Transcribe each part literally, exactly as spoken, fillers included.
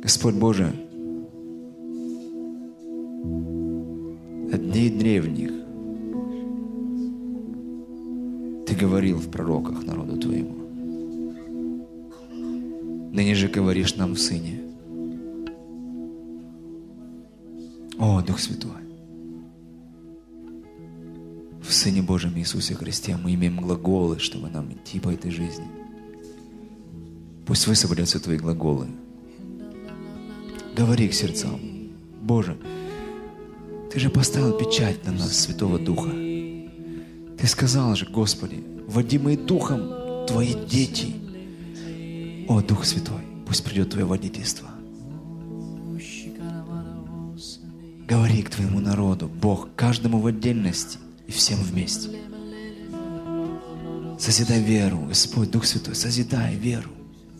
Господь Боже, от дней древних Ты говорил в пророках народу Твоему. Ныне же говоришь нам в Сыне. О, Дух Святой! В Сыне Божьем Иисусе Христе мы имеем глаголы, чтобы нам идти по этой жизни. Пусть высвободятся Твои глаголы. Говори к сердцам. Боже, Ты же поставил печать на нас, Святого Духа. Ты сказал же, Господи, водимые Духом Твои дети. О, Дух Святой, пусть придет Твое водительство. Говори к Твоему народу, Бог, каждому в отдельности и всем вместе. Созидай веру, Господь, Дух Святой, созидай веру.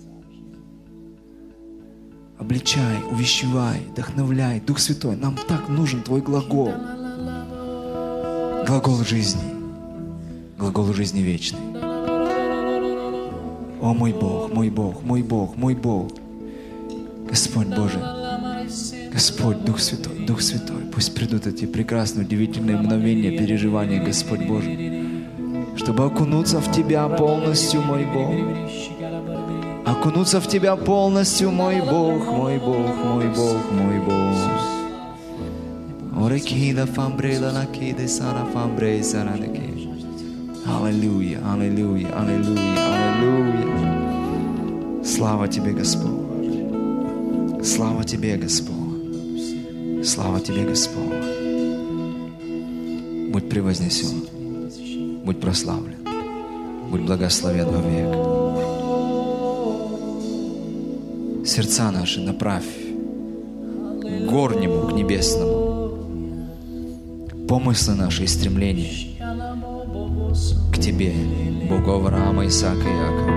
Обличай, увещевай, вдохновляй. Дух Святой, нам так нужен Твой глагол. Глагол жизни. Глагол жизни вечной. О, мой Бог, мой Бог, мой Бог, мой Бог. Господь Божий, Господь, Дух Святой, Дух Святой, пусть придут эти прекрасные, удивительные мгновения, переживания, Господь Божий, чтобы окунуться в Тебя полностью, мой Бог. Окунуться в Тебя полностью, мой Бог, мой Бог, мой Бог, мой Бог. Аллилуйя, аллилуйя, аллилуйя, аллилуйя. Слава Тебе, Господь. Слава Тебе, Господь. Слава Тебе, Господь. Будь превознесен, будь прославлен, будь благословен вовек. Сердца наши направь к горнему, к небесному. Помыслы наши и стремления к Тебе, Богу Авраама, Исаака и Иакова.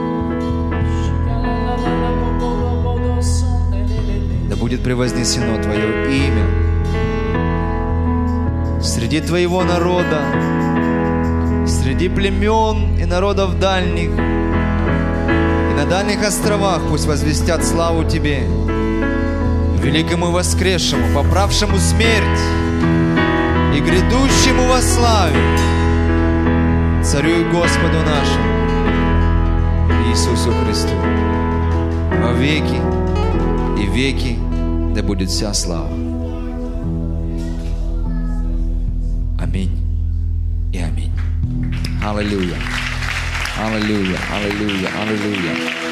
Да будет превознесено Твое имя среди Твоего народа, среди племен и народов дальних. На дальних островах пусть возвестят славу Тебе, великому воскресшему, поправшему смерть и грядущему во славе, Царю и Господу нашему, Иисусу Христу. Во веки и веки да будет вся слава. Аминь и аминь. Аллилуйя. Аллилуйя, аллилуйя, аллилуйя.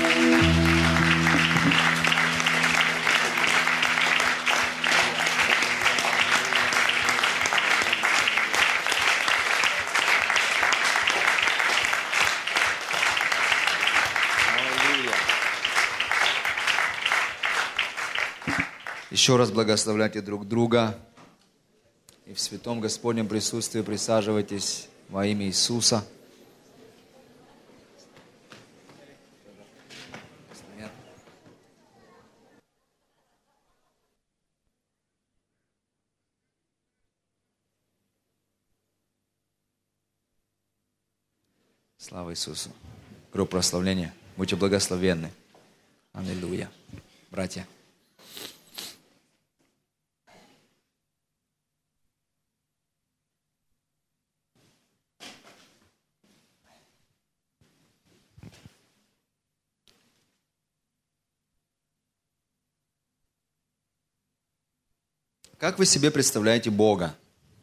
Еще раз благословляйте друг друга и в святом Господнем присутствии присаживайтесь во имя Иисуса. Слава Иисусу. Группа прославления. Будьте благословенны. Аллилуйя. Братья. Как вы себе представляете Бога?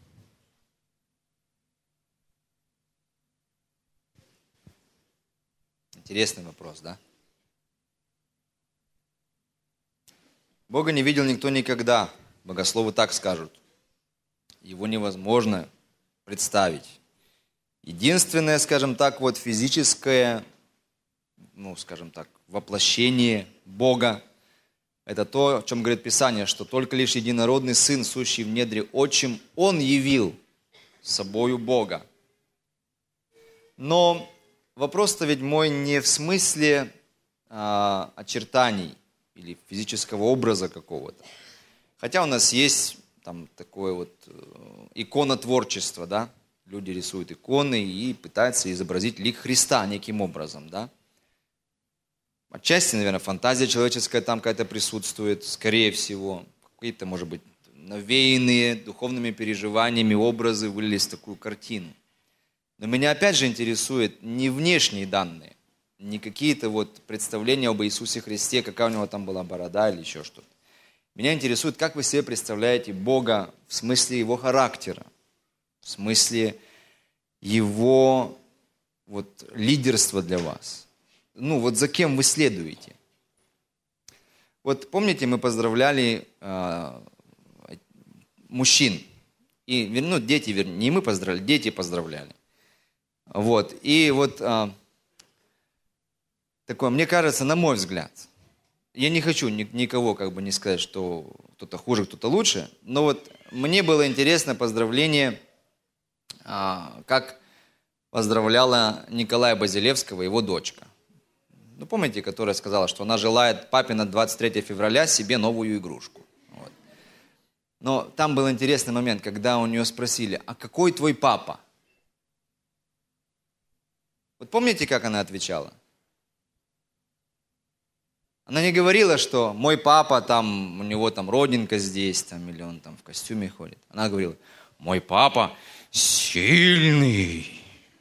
Интересный вопрос, да? Бога не видел никто никогда. Богословы так скажут. Его невозможно представить. Единственное, скажем так, вот физическое, ну, скажем так, воплощение Бога, это то, о чем говорит Писание, что только лишь единородный Сын, сущий в недре Отчим, Он явил собою Бога. Но вопрос-то ведь мой не в смысле а, очертаний или физического образа какого-то. Хотя у нас есть там такое вот иконотворчество, да? Люди рисуют иконы и пытаются изобразить лик Христа неким образом, да? Отчасти, наверное, фантазия человеческая там какая-то присутствует, скорее всего. Какие-то, может быть, навеянные духовными переживаниями образы вылились в такую картину. Но меня опять же интересует не внешние данные, не какие-то вот представления об Иисусе Христе, какая у него там была борода или еще что-то. Меня интересует, как вы себе представляете Бога в смысле Его характера, в смысле Его вот, лидерства для вас. Ну, вот за кем вы следуете. Вот помните, мы поздравляли э, мужчин, и, ну, дети, вернее, не мы поздравляли, дети поздравляли. Вот, и вот э, такое, мне кажется, на мой взгляд, я не хочу ни, никого как бы не сказать, что кто-то хуже, кто-то лучше, но вот мне было интересно поздравление, э, как поздравляла Николая Базилевского его дочка. Ну, помните, которая сказала, что она желает папе на двадцать третье февраля себе новую игрушку. Вот. Но там был интересный момент, когда у нее спросили, а какой твой папа? Вот помните, как она отвечала? Она не говорила, что мой папа, там, у него там родинка здесь, там, или он там в костюме ходит. Она говорила, мой папа сильный,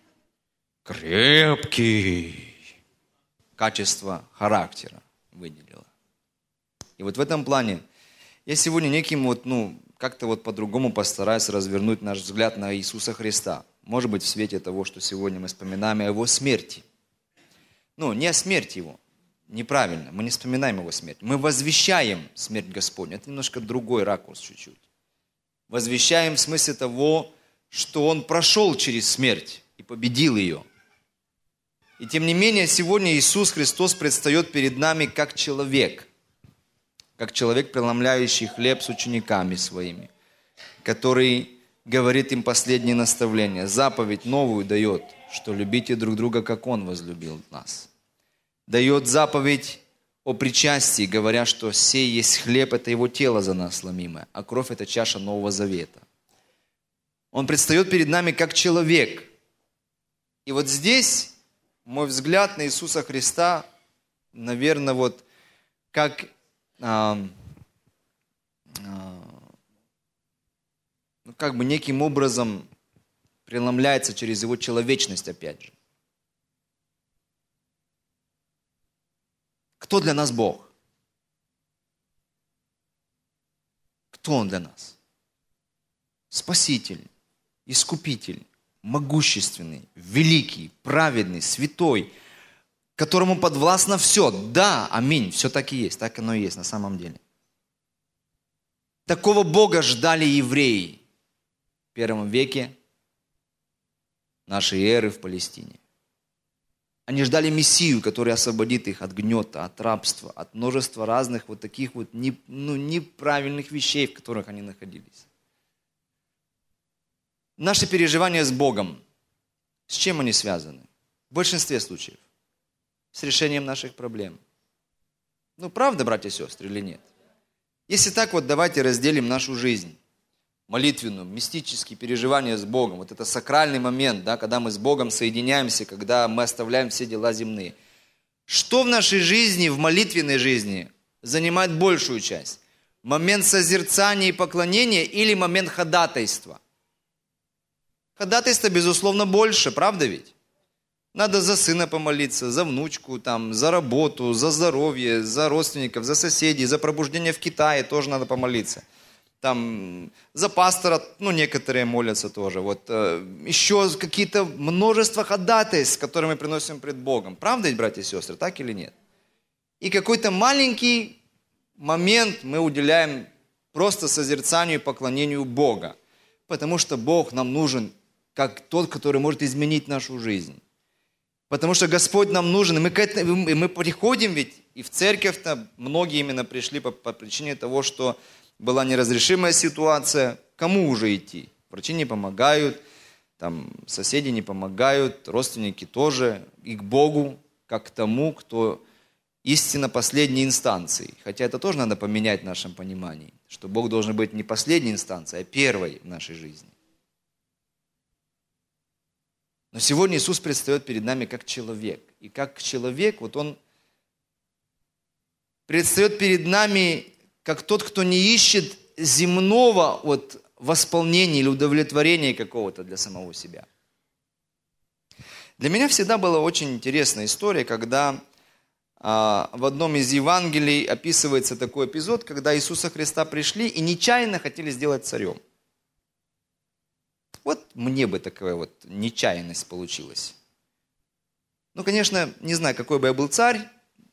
крепкий. Качество характера выделила. И вот в этом плане я сегодня неким вот, ну, как-то вот по-другому постараюсь развернуть наш взгляд на Иисуса Христа. Может быть, в свете того, что сегодня мы вспоминаем о Его смерти. Ну, не о смерти Его. Неправильно. Мы не вспоминаем Его смерть. Мы возвещаем смерть Господню. Это немножко другой ракурс чуть-чуть. Возвещаем в смысле того, что Он прошел через смерть и победил ее. И тем не менее, сегодня Иисус Христос предстает перед нами как человек, как человек, преломляющий хлеб с учениками своими, который говорит им последние наставления. Заповедь новую дает, что любите друг друга, как Он возлюбил нас. Дает заповедь о причастии, говоря, что сей есть хлеб, это Его тело за нас ломимое, а кровь – это чаша Нового Завета. Он предстает перед нами как человек. И вот здесь мой взгляд на Иисуса Христа, наверное, вот как, а, а, ну, как бы неким образом преломляется через Его человечность опять же. Кто для нас Бог? Кто Он для нас? Спаситель, Искупитель, могущественный, великий, праведный, святой, которому подвластно все. Да, аминь, все так и есть, так оно и есть на самом деле. Такого Бога ждали евреи в первом веке нашей эры в Палестине. Они ждали Мессию, который освободит их от гнета, от рабства, от множества разных вот таких вот не, ну, неправильных вещей, в которых они находились. Наши переживания с Богом, с чем они связаны? В большинстве случаев. С решением наших проблем. Ну, правда, братья и сестры, или нет? Если так, вот давайте разделим нашу жизнь. Молитвенную, мистические переживания с Богом. Вот это сакральный момент, да, когда мы с Богом соединяемся, когда мы оставляем все дела земные. Что в нашей жизни, в молитвенной жизни, занимает большую часть? Момент созерцания и поклонения или момент ходатайства? Ходатайство, безусловно, больше, правда ведь? Надо за сына помолиться, за внучку, там, за работу, за здоровье, за родственников, за соседей, за пробуждение в Китае тоже надо помолиться. Там, за пастора, ну, некоторые молятся тоже. Вот, э, еще какие-то множество ходатайств, которые мы приносим пред Богом. Правда ведь, братья и сестры, так или нет? И какой-то маленький момент мы уделяем просто созерцанию и поклонению Бога. Потому что Бог нам нужен как тот, который может изменить нашу жизнь. Потому что Господь нам нужен, и мы, к этому, и мы приходим ведь, и в церковь-то многие именно пришли по, по причине того, что была неразрешимая ситуация. Кому уже идти? Врачи не помогают, там, соседи не помогают, родственники тоже. И к Богу, как к тому, кто истинно последней инстанции. Хотя это тоже надо поменять в нашем понимании, что Бог должен быть не последней инстанцией, а первой в нашей жизни. Но сегодня Иисус предстает перед нами как человек. И как человек, вот Он предстает перед нами как тот, кто не ищет земного вот, восполнения или удовлетворения какого-то для самого себя. Для меня всегда была очень интересная история, когда а, в одном из Евангелий описывается такой эпизод, когда Иисуса Христа пришли и нечаянно хотели сделать царем. Вот мне бы такая вот нечаянность получилась. Ну, конечно, не знаю, какой бы я был царь,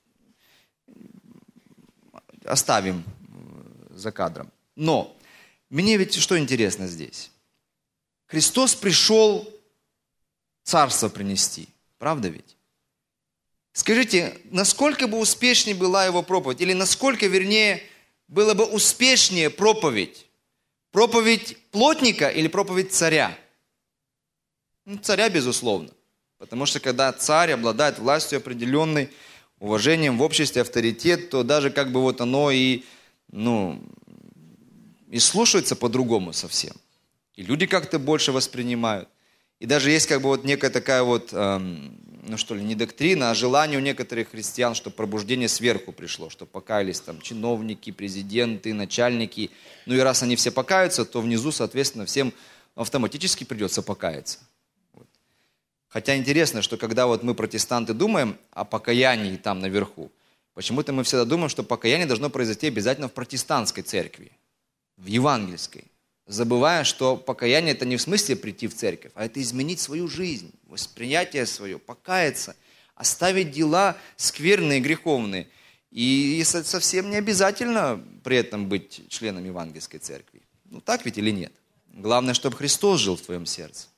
оставим за кадром. Но мне ведь что интересно здесь? Христос пришел царство принести, правда ведь? Скажите, насколько бы успешнее была его проповедь, или насколько, вернее, было бы успешнее проповедь? Проповедь плотника или проповедь царя? Ну, царя, безусловно. Потому что когда царь обладает властью определенной, уважением в обществе, авторитет, то даже как бы вот оно и, ну, и слушается по-другому совсем. И люди как-то больше воспринимают. И даже есть как бы вот некая такая вот, эм, ну что ли, не доктрина, а желание у некоторых христиан, чтобы пробуждение сверху пришло, чтобы покаялись там чиновники, президенты, начальники. Ну и раз они все покаются, то внизу, соответственно, всем автоматически придется покаяться. Вот. Хотя интересно, что когда вот мы, протестанты, думаем о покаянии там наверху, почему-то мы всегда думаем, что покаяние должно произойти обязательно в протестантской церкви, в евангельской. Забывая, что покаяние это не в смысле прийти в церковь, а это изменить свою жизнь, восприятие свое, покаяться, оставить дела скверные, греховные. И совсем не обязательно при этом быть членом евангельской церкви. Ну так ведь или нет? Главное, чтобы Христос жил в твоем сердце.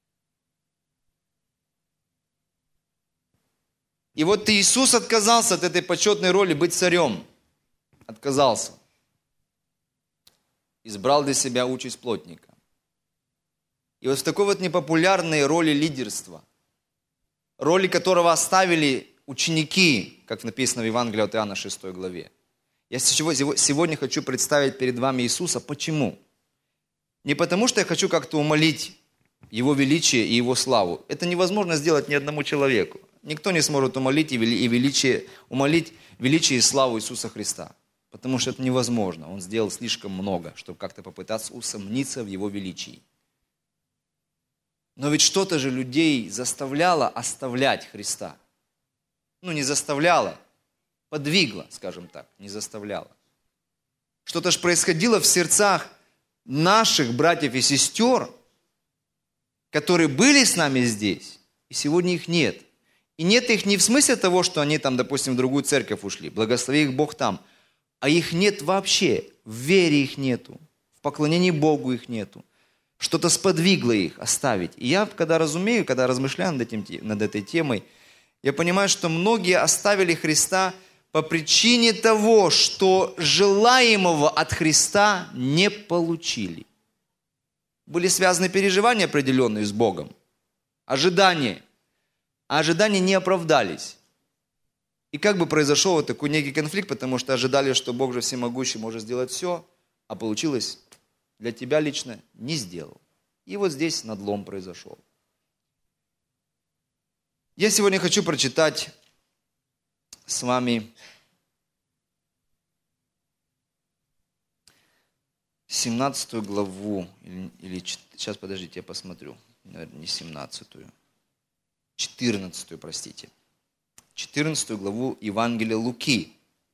И вот Иисус отказался от этой почетной роли быть царем. Отказался. Избрал для себя участь плотника. И вот в такой вот непопулярной роли лидерства, роли которого оставили ученики, как написано в Евангелии от Иоанна шестой главе. Я сегодня хочу представить перед вами Иисуса. Почему? Не потому, что я хочу как-то умолить Его величие и Его славу. Это невозможно сделать ни одному человеку. Никто не сможет умолить и величие, умолить величие и славу Иисуса Христа. Потому что это невозможно. Он сделал слишком много, чтобы как-то попытаться усомниться в Его величии. Но ведь что-то же людей заставляло оставлять Христа. Ну, не заставляло, подвигло, скажем так, не заставляло. Что-то же происходило в сердцах наших братьев и сестер, которые были с нами здесь, и сегодня их нет. И нет их не в смысле того, что они там, допустим, в другую церковь ушли, благослови их Бог там, а их нет вообще, в вере их нету, в поклонении Богу их нету. Что-то сподвигло их оставить. И я, когда разумею, когда размышляю над, этим, над этой темой, я понимаю, что многие оставили Христа по причине того, что желаемого от Христа не получили. Были связаны переживания определенные с Богом, ожидания, а ожидания не оправдались. И как бы произошел вот такой некий конфликт, потому что ожидали, что Бог же всемогущий может сделать все, а получилось для тебя лично не сделал. И вот здесь надлом произошел. Я сегодня хочу прочитать с вами семнадцатую главу, или, или сейчас, подождите, я посмотрю, наверное, не семнадцатую, четырнадцатую, простите. четырнадцатую главу Евангелия Луки.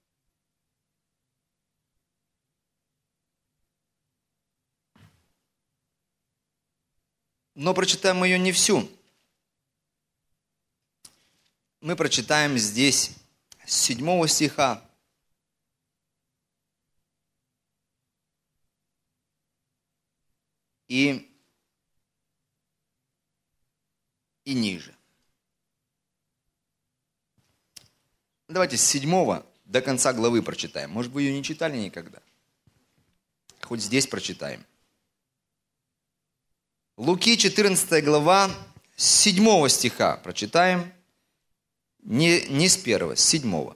Но прочитаем мы ее не всю. Мы прочитаем здесь с седьмого стиха и, и ниже. Давайте с седьмого до конца главы прочитаем. Может, вы ее не читали никогда? Хоть здесь прочитаем. Луки, четырнадцатая глава, с седьмого стиха прочитаем. Не, не с первого, с седьмого.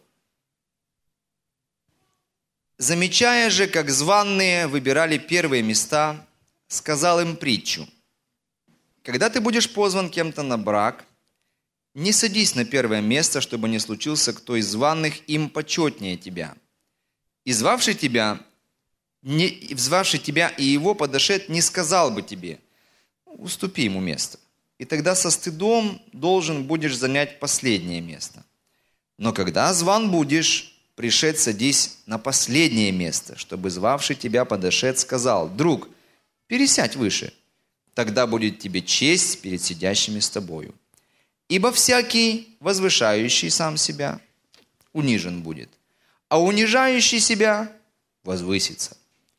«Замечая же, как званые выбирали первые места, сказал им притчу. Когда ты будешь позван кем-то на брак, не садись на первое место, чтобы не случился кто из званых им почетнее тебя. И звавший тебя, не, звавший тебя и его подошед не сказал бы тебе: уступи ему место. И тогда со стыдом должен будешь занять последнее место. Но когда зван будешь, пришед, садись на последнее место, чтобы звавший тебя подошед сказал: друг, пересядь выше. Тогда будет тебе честь перед сидящими с тобою. Ибо всякий, возвышающий сам себя, унижен будет, а унижающий себя возвысится.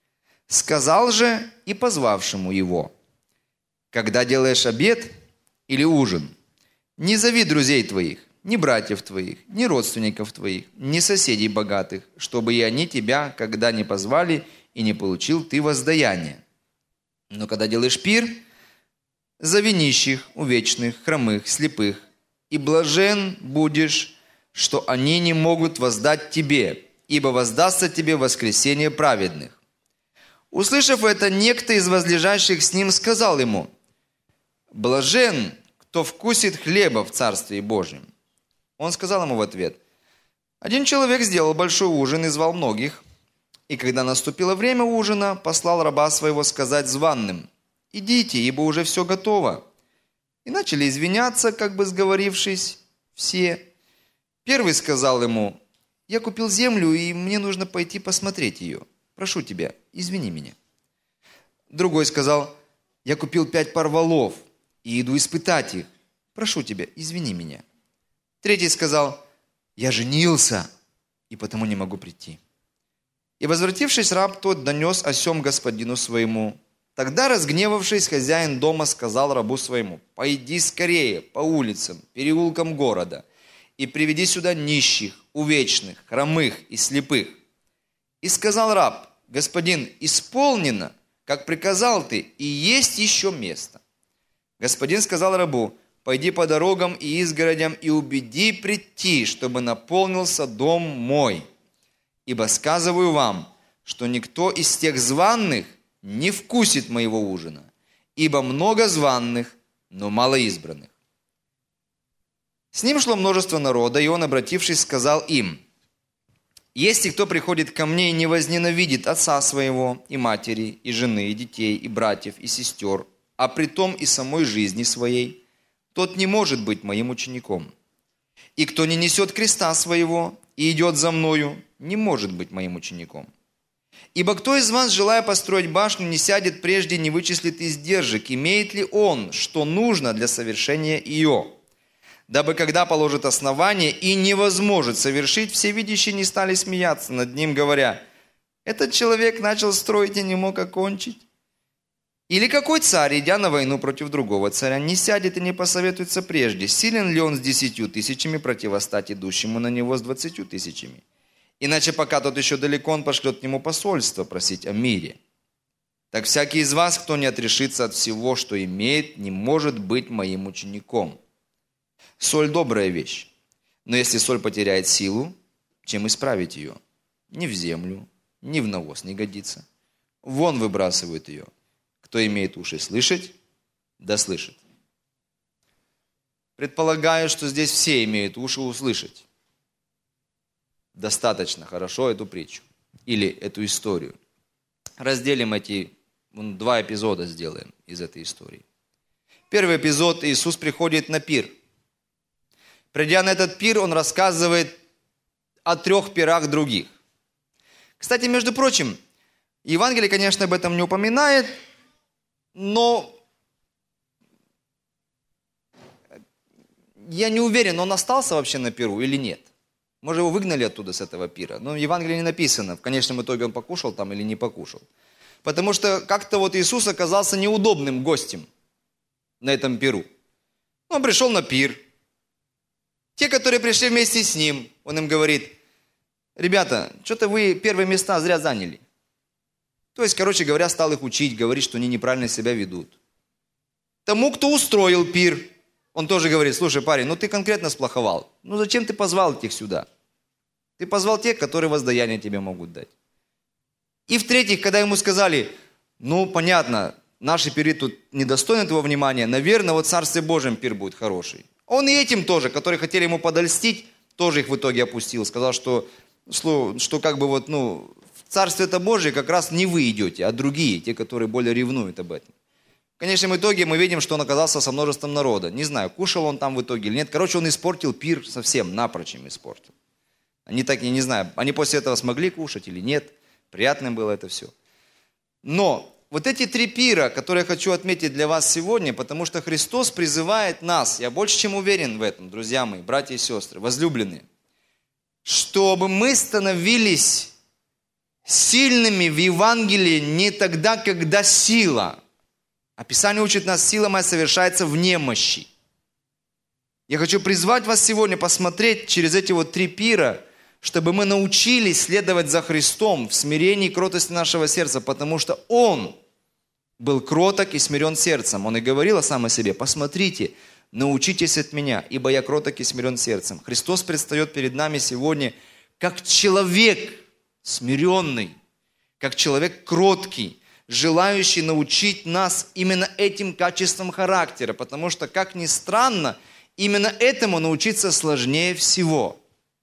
Сказал же и позвавшему его: когда делаешь обед или ужин, не зови друзей твоих, ни братьев твоих, ни родственников твоих, ни соседей богатых, чтобы и они тебя, когда не позвали, и не получил ты воздаяние. Но когда делаешь пир, зови нищих, увечных, хромых, слепых, и блажен будешь, что они не могут воздать тебе, ибо воздастся тебе воскресение праведных. Услышав это, некто из возлежащих с ним сказал ему: блажен, кто вкусит хлеба в Царстве Божьем. Он сказал ему в ответ: один человек сделал большой ужин и звал многих, и когда наступило время ужина, послал раба своего сказать званым: идите, ибо уже все готово. И начали извиняться, как бы сговорившись, все. Первый сказал ему: я купил землю, и мне нужно пойти посмотреть ее. Прошу тебя, извини меня. Другой сказал: я купил пять пар волов, и иду испытать их. Прошу тебя, извини меня. Третий сказал: я женился, и потому не могу прийти. И, возвратившись, раб тот донес о сем господину своему. Тогда, разгневавшись, хозяин дома сказал рабу своему: пойди скорее по улицам, переулкам города, и приведи сюда нищих, увечных, хромых и слепых. И сказал раб: господин, исполнено, как приказал ты, и есть еще место. Господин сказал рабу: пойди по дорогам и изгородям и убеди прийти, чтобы наполнился дом мой. Ибо сказываю вам, что никто из тех званных не вкусит моего ужина, ибо много званных, но мало избранных. С ним шло множество народа, и он, обратившись, сказал им: если кто приходит ко мне и не возненавидит отца своего, и матери, и жены, и детей, и братьев, и сестер, а притом и самой жизни своей, тот не может быть моим учеником. И кто не несет креста своего и идет за мною, не может быть моим учеником. Ибо кто из вас, желая построить башню, не сядет прежде, не вычислит издержек, имеет ли он, что нужно для совершения ее? Дабы, когда положит основание и не возможет совершить, все видящие не стали смеяться над ним, говоря: этот человек начал строить и не мог окончить. Или какой царь, идя на войну против другого царя, не сядет и не посоветуется прежде, силен ли он с десятью тысячами противостать идущему на него с двадцатью тысячами? Иначе, пока тот еще далеко, он пошлет к нему посольство просить о мире. Так всякий из вас, кто не отрешится от всего, что имеет, не может быть моим учеником. Соль – добрая вещь, но если соль потеряет силу, чем исправить ее? Ни в землю, ни в навоз не годится. Вон выбрасывают ее. Кто имеет уши слышать, да слышит. Предполагаю, что здесь все имеют уши услышать достаточно хорошо эту притчу или эту историю. Разделим эти, два эпизода сделаем из этой истории. Первый эпизод: Иисус приходит на пир. Придя на этот пир, Он рассказывает о трех пирах других. Кстати, между прочим, Евангелие, конечно, об этом не упоминает, но я не уверен, он остался вообще на пиру или нет. Может, его выгнали оттуда, с этого пира. Но в Евангелии не написано, в конечном итоге он покушал там или не покушал. Потому что как-то вот Иисус оказался неудобным гостем на этом пиру. Он пришел на пир. Те, которые пришли вместе с ним, он им говорит: ребята, что-то вы первые места зря заняли. То есть, короче говоря, стал их учить, говорить, что они неправильно себя ведут. Тому, кто устроил пир, он тоже говорит: слушай, парень, ну ты конкретно сплоховал. Ну зачем ты позвал этих сюда? Ты позвал тех, которые воздаяние тебе могут дать. И в-третьих, когда ему сказали: ну понятно, наши пиры тут недостойны твоего внимания, наверное, вот в Царстве Божьем пир будет хороший. Он и этим тоже, которые хотели ему подольстить, тоже их в итоге опустил. Сказал, что, что, что как бы вот, ну, в Царствие-то Божие как раз не вы идете, а другие, те, которые более ревнуют об этом. В конечном итоге мы видим, что он оказался со множеством народа. Не знаю, кушал он там в итоге или нет. Короче, он испортил пир совсем, напрочь им испортил. Они так, я не знаю, они после этого смогли кушать или нет. Приятным было это все. Но вот эти три пира, которые я хочу отметить для вас сегодня, потому что Христос призывает нас, я больше чем уверен в этом, друзья мои, братья и сестры, возлюбленные, чтобы мы становились сильными в Евангелии не тогда, когда сила. А Писание учит нас, сила моя совершается в немощи. Я хочу призвать вас сегодня посмотреть через эти вот три пира, чтобы мы научились следовать за Христом в смирении и кротости нашего сердца, потому что Он был кроток и смирен сердцем. Он и говорил сам о себе: посмотрите, научитесь от меня, ибо я кроток и смирен сердцем. Христос предстает перед нами сегодня как человек смиренный, как человек кроткий, желающий научить нас именно этим качествам характера, потому что, как ни странно, именно этому научиться сложнее всего.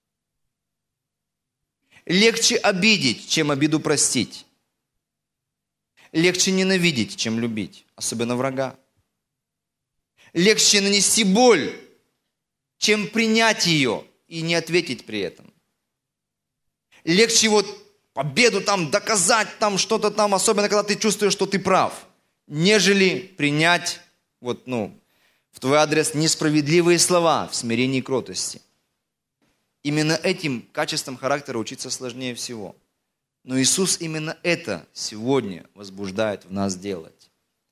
Легче обидеть, чем обиду простить. Легче ненавидеть, чем любить, особенно врага. Легче нанести боль, чем принять ее и не ответить при этом. Легче вот победу там доказать, там что-то там, особенно когда ты чувствуешь, что ты прав, нежели принять вот, ну, в твой адрес несправедливые слова в смирении и кротости. Именно этим качеством характера учиться сложнее всего. Но Иисус именно это сегодня возбуждает в нас делать.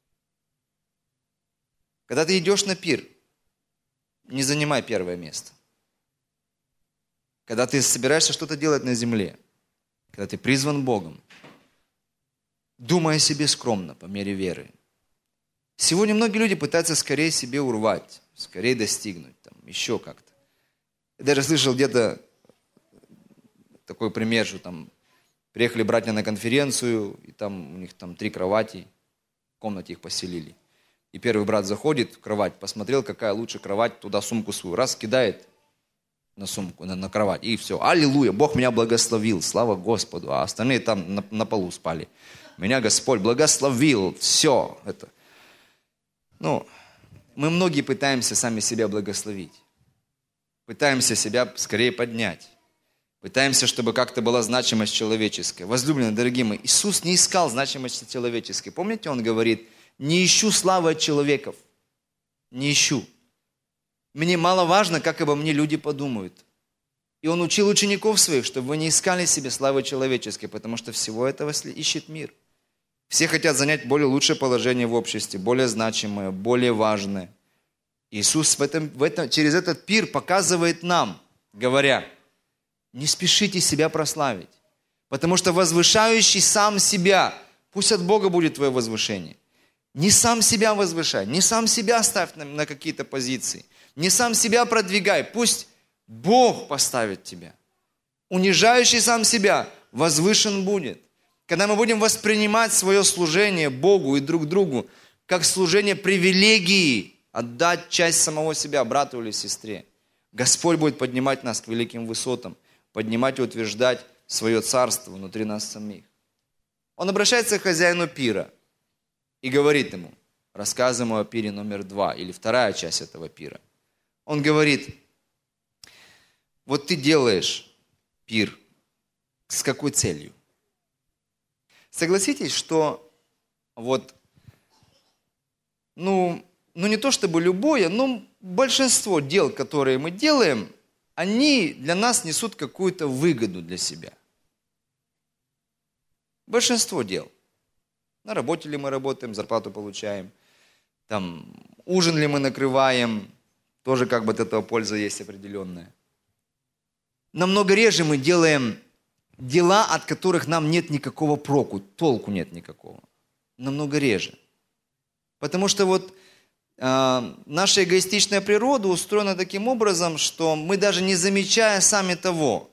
Когда ты идешь на пир, не занимай первое место. Когда ты собираешься что-то делать на земле, когда ты призван Богом, думай о себе скромно, по мере веры. Сегодня многие люди пытаются скорее себе урвать, скорее достигнуть, там, еще как-то. Я даже слышал где-то такой пример, что там приехали братья на конференцию, и там у них там три кровати, в комнате их поселили. И первый брат заходит в кровать, посмотрел, какая лучше кровать, туда сумку свою, раз кидает на сумку, на, на кровать, и все. Аллилуйя, Бог меня благословил, слава Господу. А остальные там на, на полу спали. Меня Господь благословил, все это. Ну, мы многие пытаемся сами себя благословить. Пытаемся себя скорее поднять. Пытаемся, чтобы как-то была значимость человеческая. Возлюбленные, дорогие мои, Иисус не искал значимости человеческой. Помните, Он говорит: не ищу славы от человеков. Не ищу. Мне мало важно, как обо мне люди подумают. И Он учил учеников своих, чтобы вы не искали себе славы человеческой, потому что всего этого ищет мир. Все хотят занять более лучшее положение в обществе, более значимое, более важное. Иисус в этом, в этом, через этот пир показывает нам, говоря: не спешите себя прославить, потому что возвышающий сам себя, пусть от Бога будет твое возвышение. Не сам себя возвышай, не сам себя ставь на, на какие-то позиции, не сам себя продвигай, пусть Бог поставит тебя. Унижающий сам себя возвышен будет. Когда мы будем воспринимать свое служение Богу и друг другу как служение привилегии, отдать часть самого себя брату или сестре, Господь будет поднимать нас к великим высотам, поднимать и утверждать свое царство внутри нас самих. Он обращается к хозяину пира и говорит ему, рассказываем о пире номер два, или вторая часть этого пира. Он говорит: вот ты делаешь пир, с какой целью? Согласитесь, что вот, ну, ну не то чтобы любое, но большинство дел, которые мы делаем, они для нас несут какую-то выгоду для себя. Большинство дел. На работе ли мы работаем, зарплату получаем, там, ужин ли мы накрываем, тоже как бы от этого польза есть определенная. Намного реже мы делаем дела, от которых нам нет никакого проку, толку нет никакого. Намного реже. Потому что вот э, наша эгоистичная природа устроена таким образом, что мы даже не замечая сами того,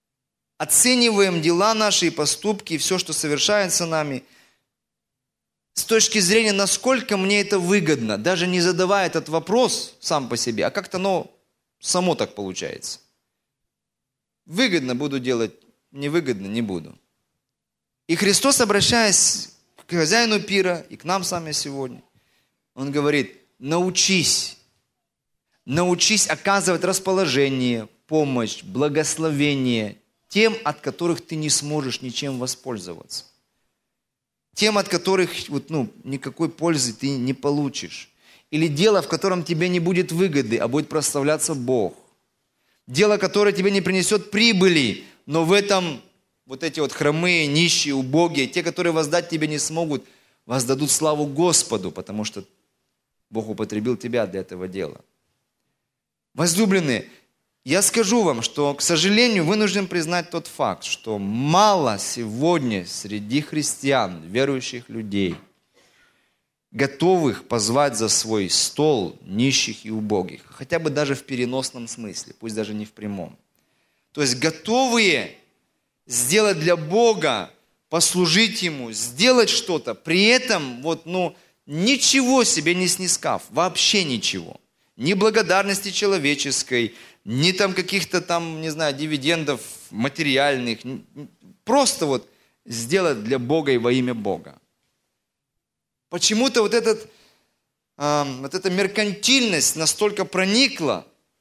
оцениваем дела наши и поступки, и все, что совершается нами, с точки зрения, насколько мне это выгодно, даже не задавая этот вопрос сам по себе, а как-то оно само так получается. Выгодно буду делать, невыгодно не буду. И Христос, обращаясь к хозяину пира и к нам сами сегодня, Он говорит: научись, научись оказывать расположение, помощь, благословение тем, от которых ты не сможешь ничем воспользоваться. Тем, от которых вот, ну, никакой пользы ты не получишь. Или дело, в котором тебе не будет выгоды, а будет прославляться Бог. Дело, которое тебе не принесет прибыли, но в этом вот эти вот хромые, нищие, убогие, те, которые воздать тебе не смогут, воздадут славу Господу, потому что Бог употребил тебя для этого дела. Возлюбленные, я скажу вам, что, к сожалению, вынужден признать тот факт, что мало сегодня среди христиан, верующих людей, готовых позвать за свой стол нищих и убогих, хотя бы даже в переносном смысле, пусть даже не в прямом. То есть готовые сделать для Бога, послужить Ему, сделать что-то, при этом вот, ну, ничего себе не снискав, вообще ничего. Ни благодарности человеческой, ни там каких-то там, не знаю, дивидендов материальных. Просто вот сделать для Бога и во имя Бога. Почему-то вот, этот, э, вот эта меркантильность настолько проникла,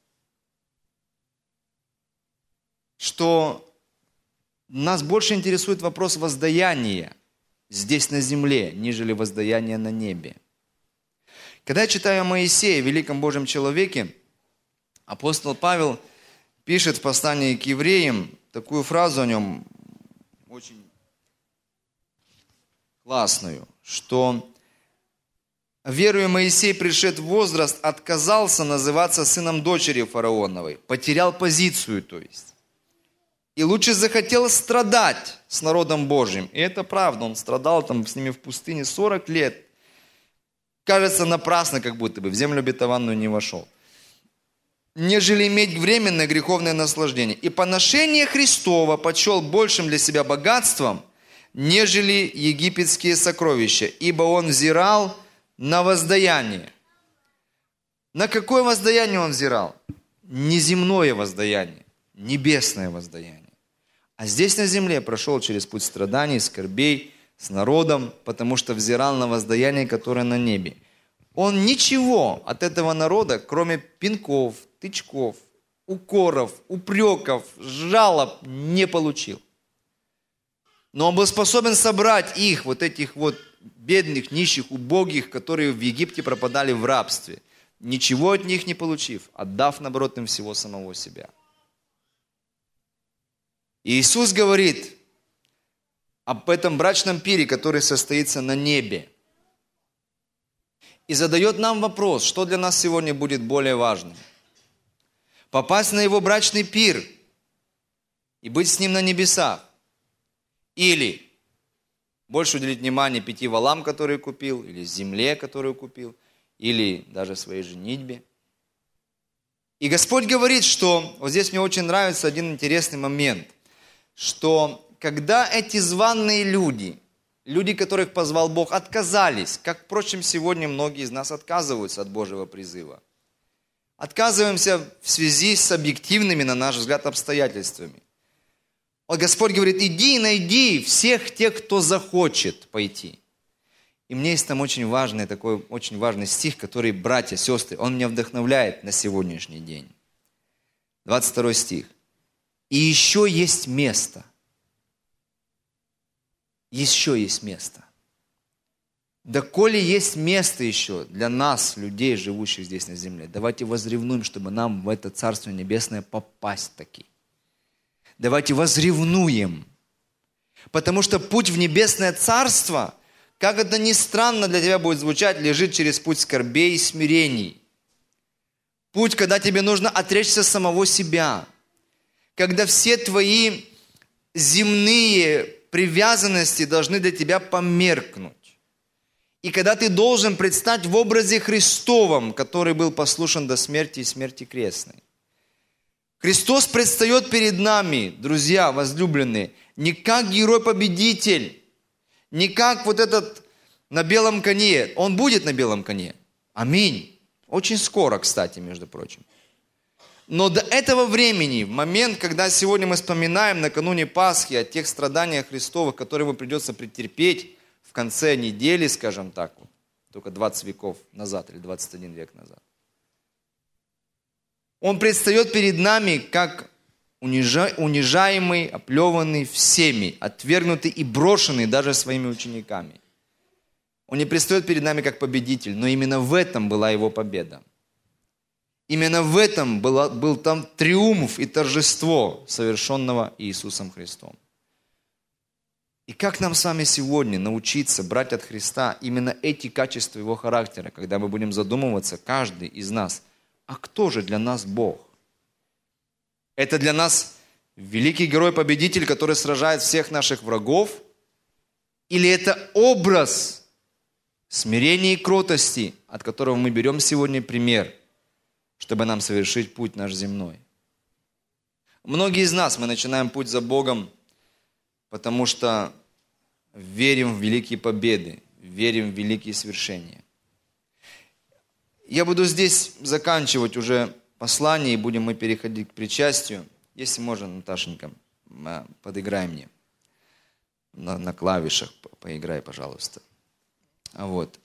что нас больше интересует вопрос воздаяния здесь на земле, нежели воздаяние на небе. Когда я читаю о Моисее, великом Божьем человеке, апостол Павел пишет в послании к евреям такую фразу о нем, очень классную, что веруя Моисей, пришед в возраст, отказался называться сыном дочери фараоновой, потерял позицию, то есть. И лучше захотел страдать с народом Божьим. И это правда, он страдал там с ними в пустыне сорок лет. Кажется, напрасно, как будто бы в землю обетованную не вошел. Нежели иметь временное греховное наслаждение. И поношение Христова почел большим для себя богатством, нежели египетские сокровища, ибо он взирал на воздаяние. На какое воздаяние он взирал? Неземное воздаяние, небесное воздаяние. А здесь на земле прошел через путь страданий, скорбей, с народом, потому что взирал на воздаяние, которое на небе. Он ничего от этого народа, кроме пинков, тычков, укоров, упреков, жалоб, не получил. Но он был способен собрать их, вот этих вот бедных, нищих, убогих, которые в Египте пропадали в рабстве, ничего от них не получив, отдав, наоборот, им всего самого себя. И Иисус говорит об этом брачном пире, который состоится на небе. И задает нам вопрос, что для нас сегодня будет более важным. Попасть на Его брачный пир и быть с Ним на небесах. Или больше уделить внимание пяти валам, которые купил, или земле, которую купил, или даже своей женитьбе. И Господь говорит, что, вот здесь мне очень нравится один интересный момент, что когда эти званые люди, люди, которых позвал Бог, отказались, как, впрочем, сегодня многие из нас отказываются от Божьего призыва, отказываемся в связи с объективными, на наш взгляд, обстоятельствами. Вот Господь говорит: иди и найди всех тех, кто захочет пойти. И мне есть там очень важный, такой очень важный стих, который, братья, сестры, он меня вдохновляет на сегодняшний день. двадцать второй стих. И еще есть место. Еще есть место. Доколе есть место еще для нас, людей, живущих здесь на земле, давайте возревнуем, чтобы нам в это Царство Небесное попасть таки. Давайте возревнуем. Потому что путь в Небесное Царство, как это ни странно для тебя будет звучать, лежит через путь скорбей и смирений. Путь, когда тебе нужно отречься самого себя. Когда все твои земные привязанности должны для тебя померкнуть. И когда ты должен предстать в образе Христовом, который был послушен до смерти и смерти крестной. Христос предстает перед нами, друзья, возлюбленные, не как герой-победитель, не как вот этот на белом коне. Он будет на белом коне. Аминь. Очень скоро, кстати, между прочим. Но до этого времени, в момент, когда сегодня мы вспоминаем накануне Пасхи о тех страданиях Христовых, которые ему придется претерпеть в конце недели, скажем так, вот, только двадцать веков назад или двадцать один век назад. Он предстает перед нами как унижаемый, оплеванный всеми, отвергнутый и брошенный даже своими учениками. Он не предстает перед нами как победитель, но именно в этом была его победа. Именно в этом было, был там триумф и торжество, совершенного Иисусом Христом. И как нам с вами сегодня научиться брать от Христа именно эти качества Его характера, когда мы будем задумываться, каждый из нас, а кто же для нас Бог? Это для нас великий герой-победитель, который сражает всех наших врагов? Или это образ смирения и кротости, от которого мы берем сегодня пример, чтобы нам совершить путь наш земной? Многие из нас, мы начинаем путь за Богом, потому что верим в великие победы, верим в великие свершения. Я буду здесь заканчивать уже послание, и будем мы переходить к причастию. Если можно, Наташенька, подыграй мне. На, на клавишах поиграй, пожалуйста. Вот.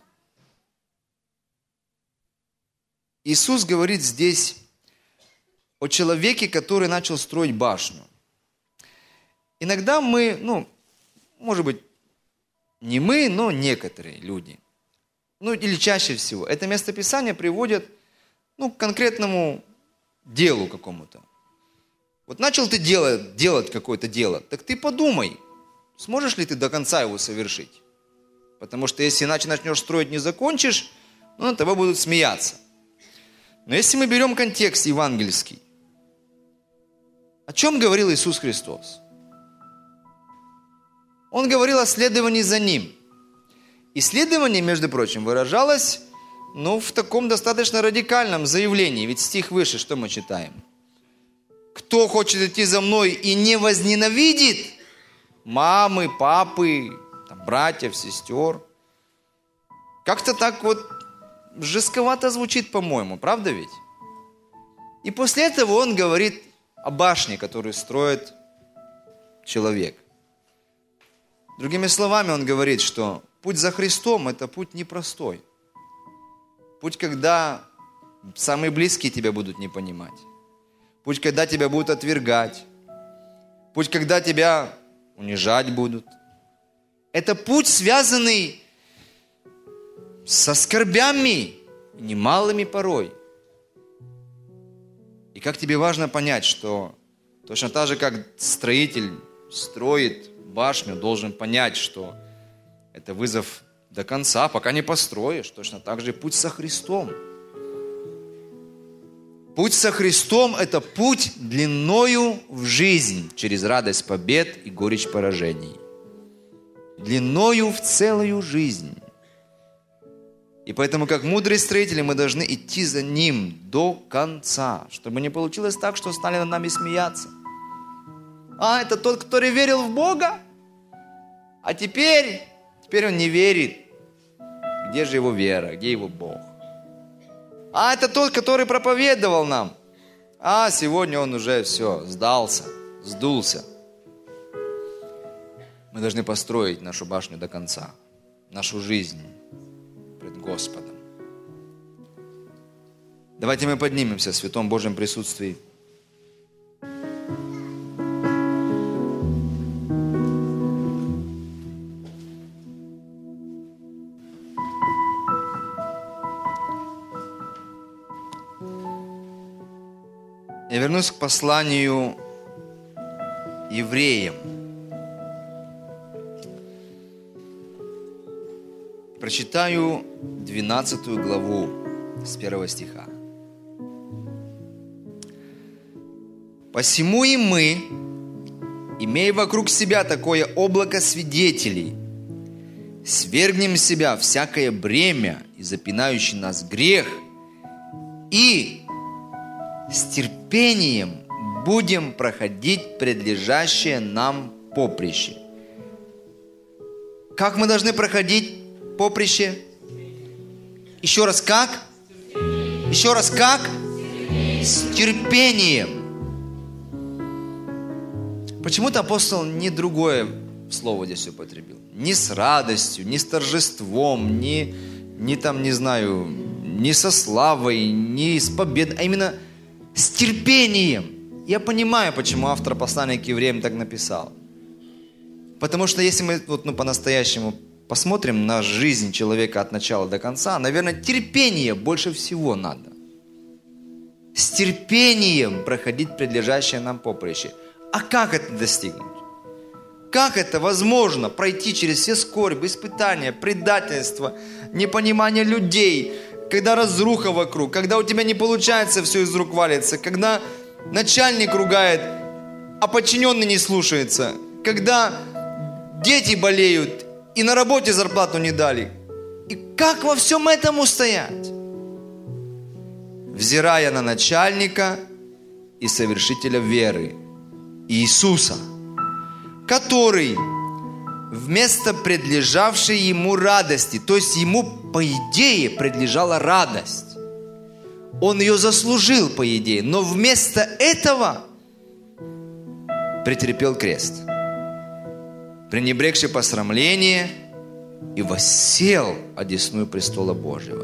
Иисус говорит здесь о человеке, который начал строить башню. Иногда мы, ну, может быть, не мы, но некоторые люди, ну, или чаще всего, это местописание приводят, ну, к конкретному делу какому-то. Вот начал ты делать, делать какое-то дело, так ты подумай, сможешь ли ты до конца его совершить. Потому что если иначе начнешь строить, не закончишь, ну, на тебя будут смеяться. Но если мы берем контекст евангельский, о чем говорил Иисус Христос? Он говорил о следовании за Ним. И следование, между прочим, выражалось, ну, в таком достаточно радикальном заявлении. Ведь стих выше, что мы читаем? Кто хочет идти за мной и не возненавидит мамы, папы, там, братьев, сестер. Как-то так вот жестковато звучит, по-моему, правда ведь? И после этого он говорит о башне, которую строит человек. Другими словами, он говорит, что путь за Христом – это путь непростой. Путь, когда самые близкие тебя будут не понимать. Путь, когда тебя будут отвергать. Путь, когда тебя унижать будут. Это путь, связанный со скорбями, немалыми порой. И как тебе важно понять, что точно так же, как строитель строит башню, должен понять, что это вызов до конца, пока не построишь. Точно так же и путь со Христом. Путь со Христом – это путь длиною в жизнь, через радость побед и горечь поражений. Длиною в целую жизнь. И поэтому, как мудрые строители, мы должны идти за Ним до конца, чтобы не получилось так, что стали над нами смеяться. А, это тот, который верил в Бога? А теперь, теперь он не верит. Где же его вера? Где его Бог? А, это тот, который проповедовал нам. А, сегодня он уже все, сдался, сдулся. Мы должны построить нашу башню до конца, нашу жизнь пред Господом. Давайте мы поднимемся в Святом Божьем присутствии. Я вернусь к посланию евреям. Прочитаю двенадцатую главу с первого стиха. «Посему и мы, имея вокруг себя такое облако свидетелей, свергнем с себя всякое бремя и запинающий нас грех, и с терпением будем проходить предлежащее нам поприще». Как мы должны проходить поприще? Еще раз как? Еще раз как? С терпением. Почему-то апостол не другое слово здесь употребил. Не с радостью, не с торжеством, не, не там, не знаю, не со славой, не с победой, а именно с терпением. Я понимаю, почему автор послания к евреям так написал. Потому что если мы вот, ну, по-настоящему посмотрим на жизнь человека от начала до конца, наверное, терпение больше всего надо. С терпением проходить предлежащее нам поприще. А как это достигнуть? Как это возможно пройти через все скорби, испытания, предательство, непонимание людей, когда разруха вокруг, когда у тебя не получается, все из рук валится, когда начальник ругает, а подчиненный не слушается, когда дети болеют и на работе зарплату не дали. И как во всем этом устоять? Взирая на начальника и совершителя веры, Иисуса, который вместо предлежавшей ему радости, то есть ему, по идее, предлежала радость. Он ее заслужил, по идее, но вместо этого претерпел крест, пренебрегший посрамление, и воссел одесную престола Божьего.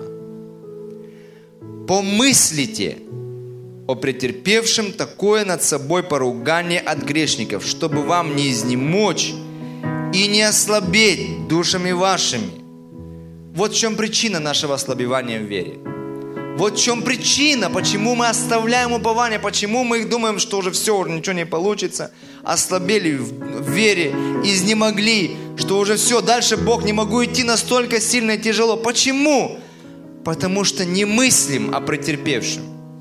Помыслите о претерпевшем такое над собой поругание от грешников, чтобы вам не изнемочь и не ослабеть душами вашими. Вот в чем причина нашего ослабевания в вере. Вот в чем причина, почему мы оставляем упование, почему мы думаем, что уже все, уже ничего не получится, ослабели в вере, изнемогли, что уже все, дальше Бог, не могу идти, настолько сильно и тяжело. Почему? Потому что не мыслим о претерпевшем.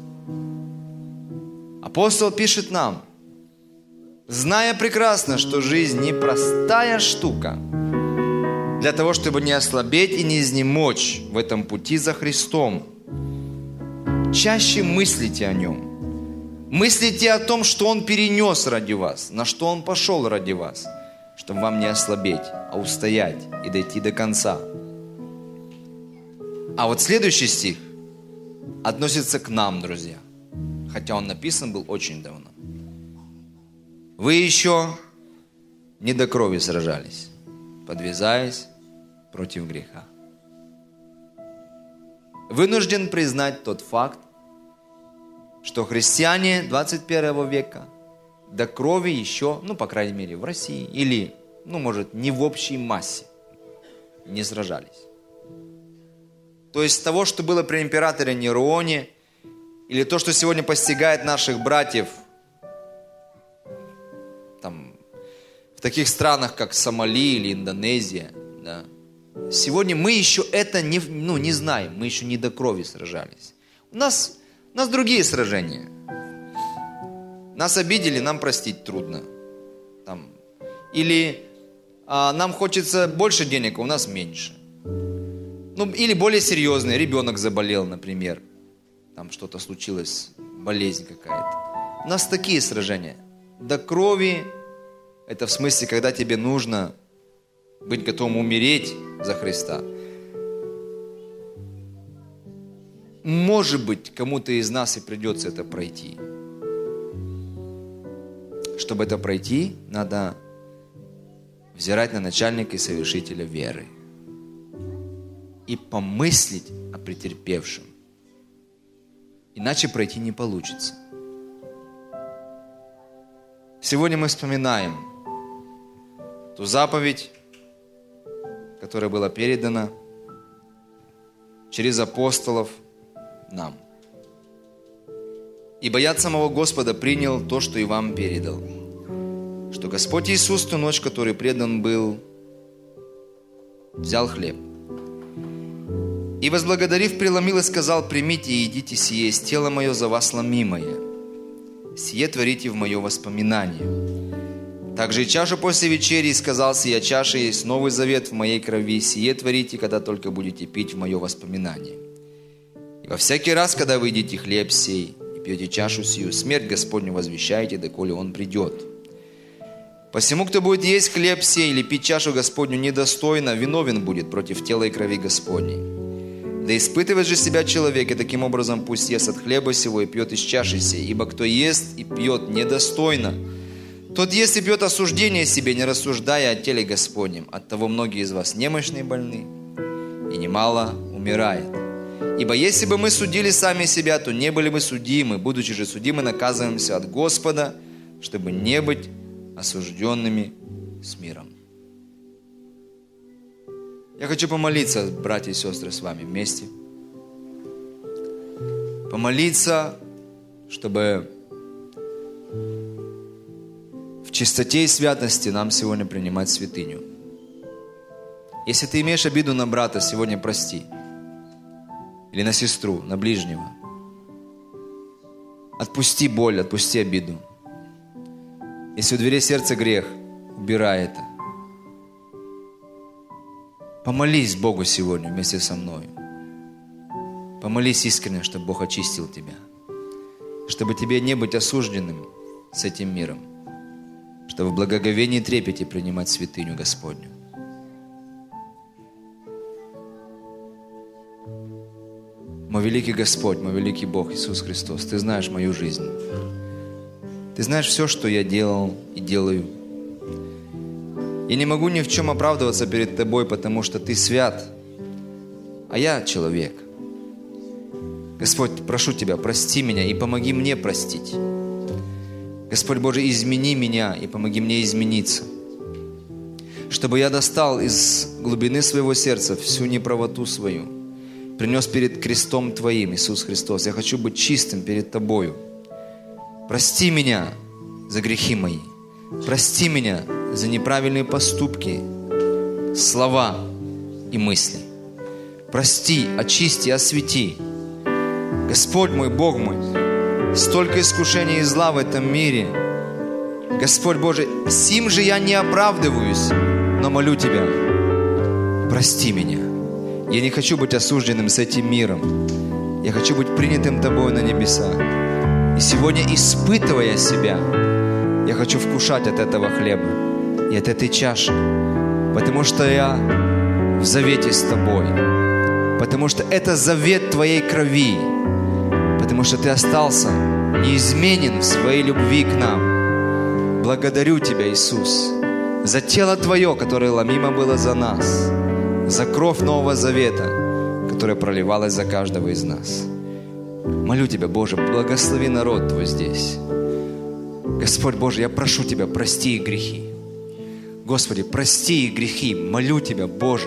Апостол пишет нам, зная прекрасно, что жизнь непростая штука, для того, чтобы не ослабеть и не изнемочь в этом пути за Христом, чаще мыслите о Нем. Мыслите о том, что Он перенес ради вас, на что Он пошел ради вас, чтобы вам не ослабеть, а устоять и дойти до конца. А вот следующий стих относится к нам, друзья, хотя он написан был очень давно. Вы еще не до крови сражались, подвязаясь против греха. Вынужден признать тот факт, что христиане двадцать первого века до крови еще, ну, по крайней мере, в России, или, ну, может, не в общей массе, не сражались. То есть того, что было при императоре Нероне, или то, что сегодня постигает наших братьев там, в таких странах, как Сомали или Индонезия, да, сегодня мы еще это не, ну, не знаем, мы еще не до крови сражались. У нас, у нас другие сражения. Нас обидели, нам простить трудно. Там. Или а, нам хочется больше денег, а у нас меньше. Ну, или более серьезные, ребенок заболел, например. Там что-то случилось, болезнь какая-то. У нас такие сражения. До крови, это в смысле, когда тебе нужно быть готовым умереть за Христа. Может быть, кому-то из нас и придется это пройти. Чтобы это пройти, надо взирать на начальника и совершителя веры и помыслить о претерпевшем. Иначе пройти не получится. Сегодня мы вспоминаем ту заповедь, которая была передана через апостолов нам. Ибо я от самого Господа принял то, что и вам передал, что Господь Иисус ту ночь, которой предан был, взял хлеб и, возблагодарив, преломил и сказал: примите и едите сие, есть тело мое за вас ломимое. Сие творите в мое воспоминание. Также и чашу после вечери, и сказал: сия чаша есть новый завет в моей крови, сие творите, когда только будете пить в мое воспоминание. И во всякий раз, когда вы едите хлеб сей и пьете чашу сию, смерть Господню возвещаете, доколе Он придет. Посему, кто будет есть хлеб сей или пить чашу Господню недостойно, виновен будет против тела и крови Господней. Да испытывает же себя человек, и таким образом пусть ест от хлеба сего и пьет из чаши сей. Ибо кто ест и пьет недостойно, тот ест и пьет осуждение себе, не рассуждая о теле Господнем. Оттого многие из вас немощны и больны, и немало умирает. Ибо если бы мы судили сами себя, то не были бы судимы. Будучи же судимы, наказываемся от Господа, чтобы не быть осужденными с миром. Я хочу помолиться, братья и сестры, с вами вместе. Помолиться, чтобы в чистоте и святости нам сегодня принимать святыню. Если ты имеешь обиду на брата, сегодня прости. Или на сестру, на ближнего. Отпусти боль, отпусти обиду. Если у дверей сердца грех, убирай это. Помолись Богу сегодня вместе со мной. Помолись искренне, чтобы Бог очистил тебя. Чтобы тебе не быть осужденным с этим миром. Чтобы в благоговении и трепете принимать святыню Господню. Мой великий Господь, мой великий Бог Иисус Христос, Ты знаешь мою жизнь. Ты знаешь все, что я делал и делаю. Я не могу ни в чем оправдываться перед Тобой, потому что Ты свят, а я человек. Господь, прошу Тебя, прости меня и помоги мне простить. Господь Божий, измени меня и помоги мне измениться. Чтобы я достал из глубины своего сердца всю неправоту свою, принес перед крестом Твоим, Иисус Христос. Я хочу быть чистым перед Тобою. Прости меня за грехи мои. Прости меня за неправильные поступки, слова и мысли. Прости, очисти, освети. Господь мой, Бог мой, столько искушений и зла в этом мире. Господь Божий, сим же я не оправдываюсь, но молю Тебя, прости меня. Я не хочу быть осужденным с этим миром. Я хочу быть принятым Тобой на небеса. И сегодня, испытывая себя, я хочу вкушать от этого хлеба и от этой чаши, потому что я в завете с Тобой, потому что это завет Твоей крови, потому что Ты остался неизменен в своей любви к нам. Благодарю Тебя, Иисус, за тело Твое, которое ломимо было за нас, за кровь Нового Завета, которая проливалась за каждого из нас. Молю Тебя, Боже, благослови народ Твой здесь. Господь Боже, я прошу Тебя, прости их грехи. Господи, прости их грехи. Молю Тебя, Боже,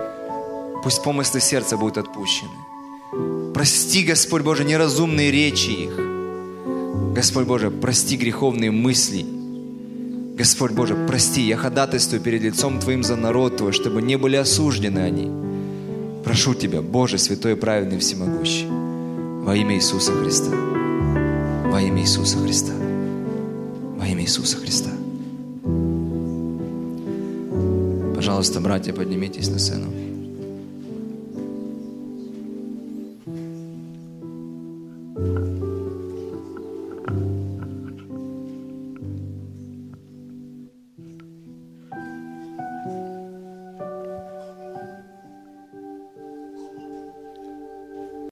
пусть помыслы сердца будут отпущены. Прости, Господь Боже, неразумные речи их. Господь Боже, прости греховные мысли. Господь Боже, прости, я ходатайствую перед лицом Твоим за народ Твой, чтобы не были осуждены они. Прошу Тебя, Боже, святой и праведный всемогущий, во имя Иисуса Христа, во имя Иисуса Христа, во имя Иисуса Христа. Пожалуйста, братья, поднимитесь на сцену.